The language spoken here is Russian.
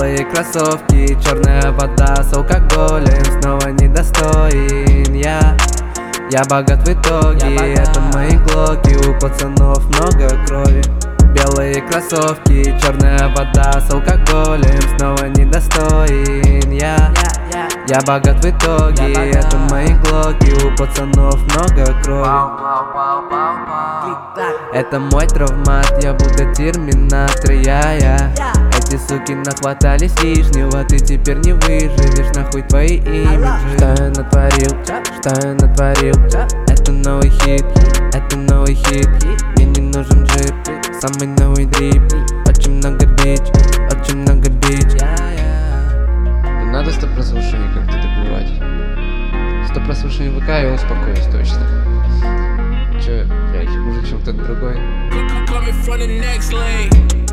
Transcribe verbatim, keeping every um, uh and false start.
Белые кроссовки, черная вода с алкоголем. Снова недостоин я. Я богат в итоге, я это мои глоки. У пацанов много крови. Белые кроссовки, черная вода с алкоголем. Снова недостоин я. Я богат в итоге, это мои глоки. У пацанов много крови. Это мой травмат, я будто терминатор, я, я. Эти суки нахватались лишнего, ты теперь не выживешь, нахуй твои имиджи. Что я натворил, что я натворил? Это новый хит, это новый хит. Мне не нужен джип, самый новый дрип. Очень много бич, очень много бич. Не надо сто прослушаний как-то добивать. Сто прослушаний ВК, я успокоюсь точно. Че, блядь, хуже, чем кто-то другой.